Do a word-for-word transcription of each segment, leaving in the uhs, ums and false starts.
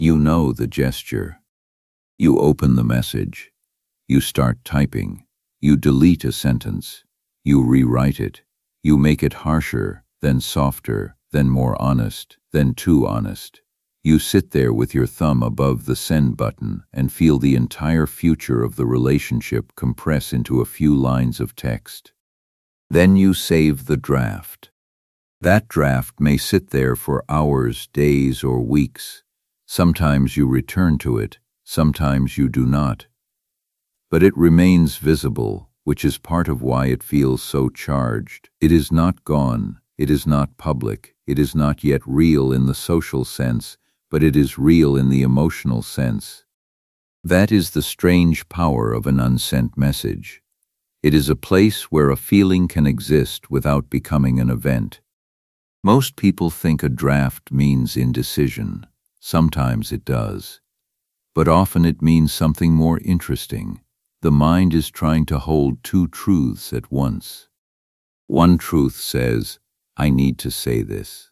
You know the gesture. You open the message. You start typing. You delete a sentence. You rewrite it. You make it harsher, then softer, then more honest, then too honest. You sit there with your thumb above the send button and feel the entire future of the relationship compress into a few lines of text. Then you save the draft. That draft may sit there for hours, days, or weeks. Sometimes you return to it, sometimes you do not. But it remains visible, which is part of why it feels so charged. It is not gone, it is not public, it is not yet real in the social sense, but it is real in the emotional sense. That is the strange power of an unsent message. It is a place where a feeling can exist without becoming an event. Most people think a draft means indecision. Sometimes it does. But often it means something more interesting. The mind is trying to hold two truths at once. One truth says, I need to say this.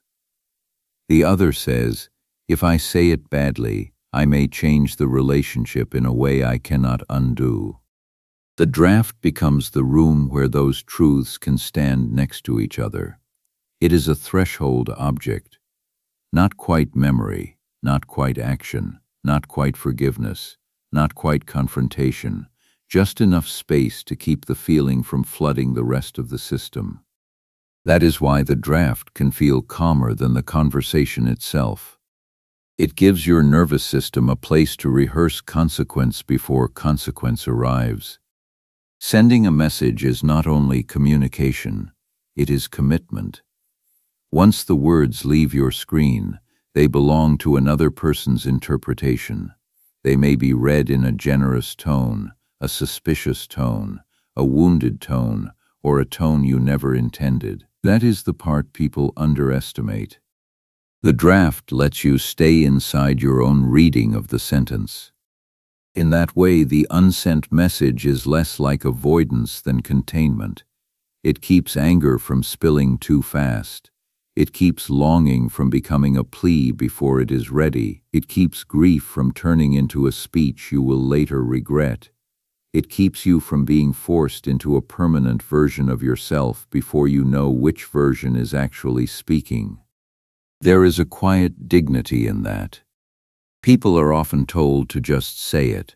The other says, if I say it badly, I may change the relationship in a way I cannot undo. The draft becomes the room where those truths can stand next to each other. It is a threshold object. Not quite memory, not quite action, not quite forgiveness, not quite confrontation, just enough space to keep the feeling from flooding the rest of the system. That is why the draft can feel calmer than the conversation itself. It gives your nervous system a place to rehearse consequence before consequence arrives. Sending a message is not only communication, it is commitment. Once the words leave your screen, they belong to another person's interpretation. They may be read in a generous tone, a suspicious tone, a wounded tone, or a tone you never intended. That is the part people underestimate. The draft lets you stay inside your own reading of the sentence. In that way, the unsent message is less like avoidance than containment. It keeps anger from spilling too fast. It keeps longing from becoming a plea before it is ready. It keeps grief from turning into a speech you will later regret. It keeps you from being forced into a permanent version of yourself before you know which version is actually speaking. There is a quiet dignity in that. People are often told to just say it.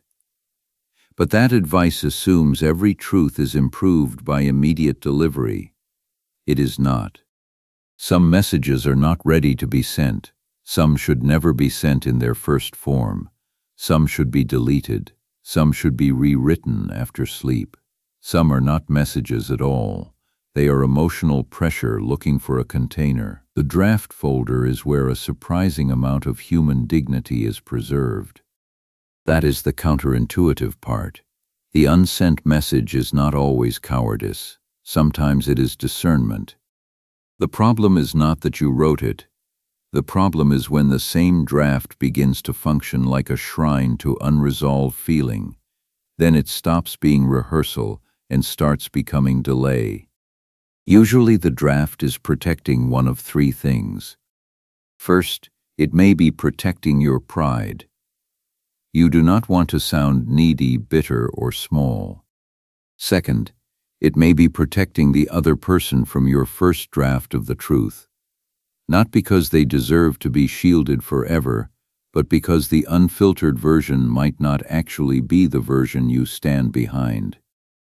But that advice assumes every truth is improved by immediate delivery. It is not. Some messages are not ready to be sent. Some should never be sent in their first form. Some should be deleted. Some should be rewritten after sleep. Some are not messages at all. They are emotional pressure looking for a container. The draft folder is where a surprising amount of human dignity is preserved. That is the counterintuitive part. The unsent message is not always cowardice. Sometimes it is discernment. The problem is not that you wrote it. The problem is when the same draft begins to function like a shrine to unresolved feeling. Then it stops being rehearsal and starts becoming delay. Usually the draft is protecting one of three things. First, it may be protecting your pride. You do not want to sound needy, bitter, or small. Second, it may be protecting the other person from your first draft of the truth. Not because they deserve to be shielded forever, but because the unfiltered version might not actually be the version you stand behind.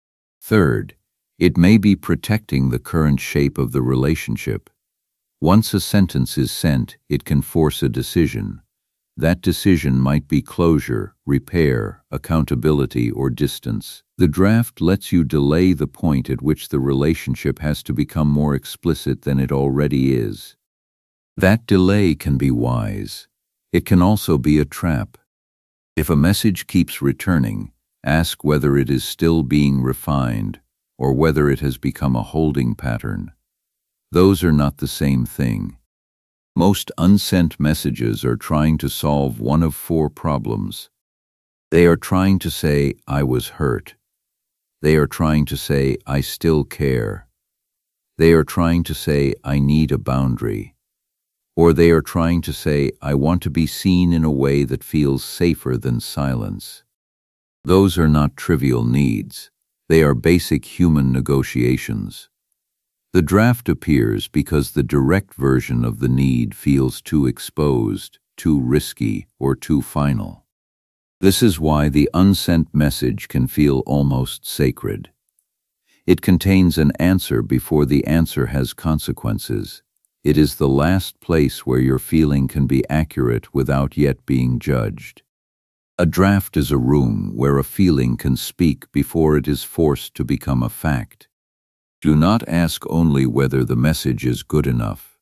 Third, it may be protecting the current shape of the relationship. Once a sentence is sent, it can force a decision. That decision might be closure, repair, accountability, or distance. The draft lets you delay the point at which the relationship has to become more explicit than it already is. That delay can be wise. It can also be a trap. If a message keeps returning, ask whether it is still being refined or whether it has become a holding pattern. Those are not the same thing. Most unsent messages are trying to solve one of four problems. They are trying to say, I was hurt. They are trying to say, I still care. They are trying to say, I need a boundary. Or they are trying to say, I want to be seen in a way that feels safer than silence. Those are not trivial needs. They are basic human negotiations. The draft appears because the direct version of the need feels too exposed, too risky, or too final. This is why the unsent message can feel almost sacred. It contains an answer before the answer has consequences. It is the last place where your feeling can be accurate without yet being judged. A draft is a room where a feeling can speak before it is forced to become a fact. Do not ask only whether the message is good enough.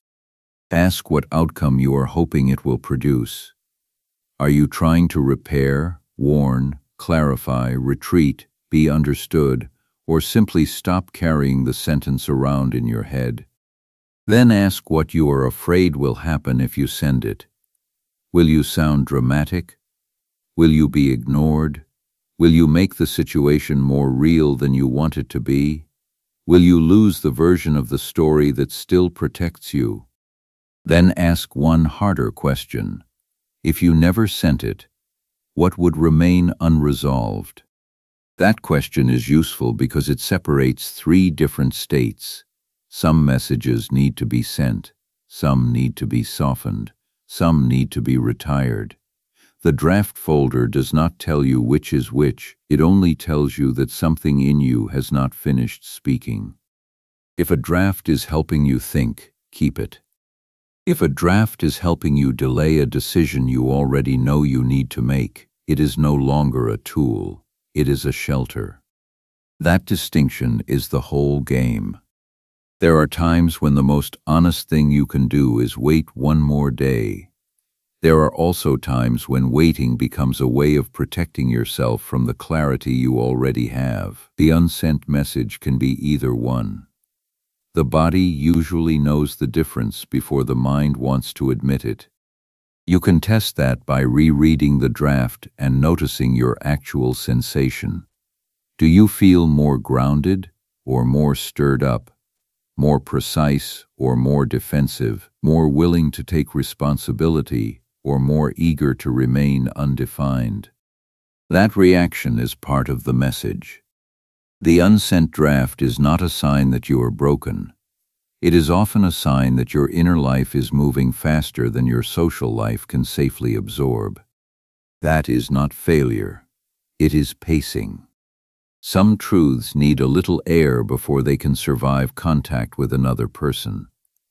Ask what outcome you are hoping it will produce. Are you trying to repair, warn, clarify, retreat, be understood, or simply stop carrying the sentence around in your head? Then ask what you are afraid will happen if you send it. Will you sound dramatic? Will you be ignored? Will you make the situation more real than you want it to be? Will you lose the version of the story that still protects you? Then ask one harder question. If you never sent it, what would remain unresolved? That question is useful because it separates three different states. Some messages need to be sent, some need to be softened, some need to be retired. The draft folder does not tell you which is which, it only tells you that something in you has not finished speaking. If a draft is helping you think, keep it. If a draft is helping you delay a decision you already know you need to make, it is no longer a tool, it is a shelter. That distinction is the whole game. There are times when the most honest thing you can do is wait one more day. There are also times when waiting becomes a way of protecting yourself from the clarity you already have. The unsent message can be either one. The body usually knows the difference before the mind wants to admit it. You can test that by rereading the draft and noticing your actual sensation. Do you feel more grounded or more stirred up? More precise or more defensive? More willing to take responsibility or more eager to remain undefined? That reaction is part of the message. The unsent draft is not a sign that you are broken. It is often a sign that your inner life is moving faster than your social life can safely absorb. That is not failure. It is pacing. Some truths need a little air before they can survive contact with another person.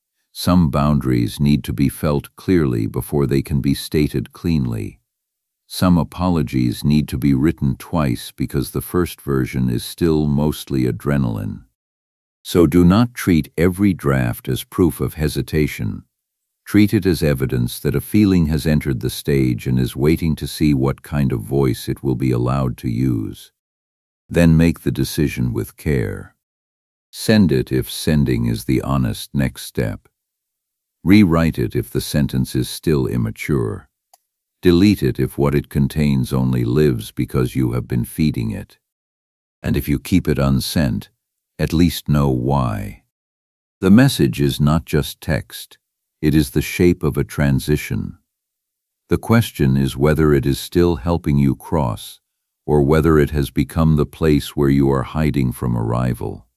Some boundaries need to be felt clearly before they can be stated cleanly. Some apologies need to be written twice because the first version is still mostly adrenaline. So do not treat every draft as proof of hesitation. Treat it as evidence that a feeling has entered the stage and is waiting to see what kind of voice it will be allowed to use. Then make the decision with care. Send it if sending is the honest next step. Rewrite it if the sentence is still immature. Delete it if what it contains only lives because you have been feeding it. And if you keep it unsent, at least know why. The message is not just text, it is the shape of a transition. The question is whether it is still helping you cross, or whether it has become the place where you are hiding from arrival.